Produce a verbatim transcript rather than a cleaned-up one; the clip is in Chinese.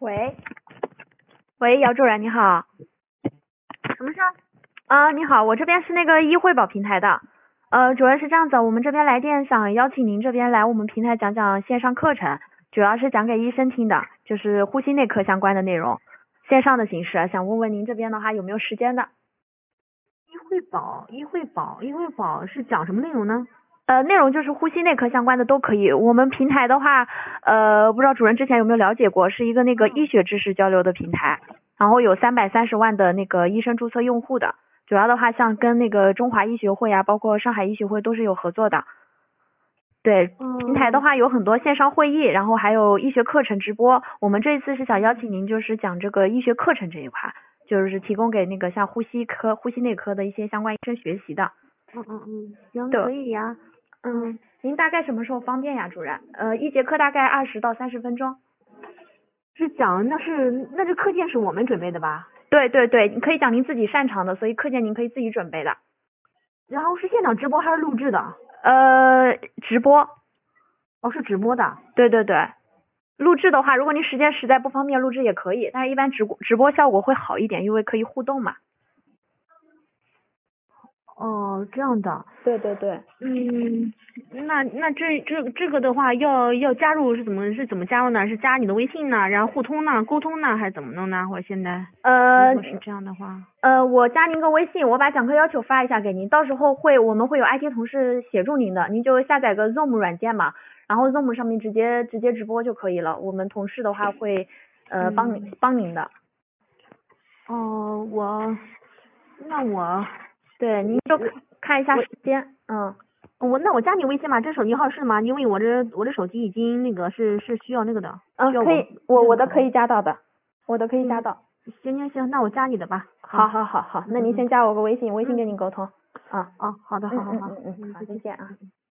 喂，喂，姚主任你好。 什么事？ 啊、你好，我这边是那个医惠宝平台的。呃，主要是这样子，我们这边来电想邀请您这边来我们平台讲讲线上课程，主要是讲给医生听的，就是呼吸内科相关的内容，线上的形式。想问问您这边的话有没有时间的？ 医惠宝，医惠宝，医惠宝是讲什么内容呢？ 呃，内容就是呼吸内科相关的都可以。我们平台的话，呃，不知道主任之前有没有了解过，是一个那个医学知识交流的平台，然后有三百三十万的那个医生注册用户的。主要的话，像跟那个中华医学会啊，包括上海医学会都是有合作的。对，平台的话有很多线上会议，然后还有医学课程直播。我们这一次是想邀请您，就是讲这个医学课程这一块，就是提供给那个像呼吸科、呼吸内科的一些相关医生学习的。 嗯嗯嗯，行， 对可以呀。 嗯，您大概什么时候方便呀，主任？呃，一节课大概二十到三十分钟。 是讲那是那这课件是我们准备的吧？ 对对对，你可以讲您自己擅长的，所以课件您可以自己准备的。 然后是现场直播还是录制的？ 呃，直播。 哦，是直播的。 对对对，录制的话，如果您时间实在不方便，录制也可以，但是一般直播直播效果会好一点，因为可以互动嘛。 哦，这样的。 对对对。 嗯，那那这这这个的话要要加入是怎么是怎么加入呢？是加你的微信呢，然后互通呢，沟通呢，还是怎么弄呢？或者现在呃如果是这样的话， 呃，我加您个微信，我把讲课要求发一下给您，到时候会我们会有 I T 同事协助您的，您就下载个 Zoom 软件嘛，然后 Zoom 上面直接直接直播就可以了，我们同事的话会呃帮您帮您的。 哦，我那我对，您就看看一下时间，嗯。 我那我加你微信吧，这手机号是吗？因为我这我这手机已经那个是是需要那个的。 嗯， 需要可以，我我的认可可以加到的，我的可以加到。 行行行，那我加你的吧。 好好好好，那您先加我个微信，微信跟您沟通。啊。 哦，好的，好好好。 嗯嗯嗯嗯，好，再见啊。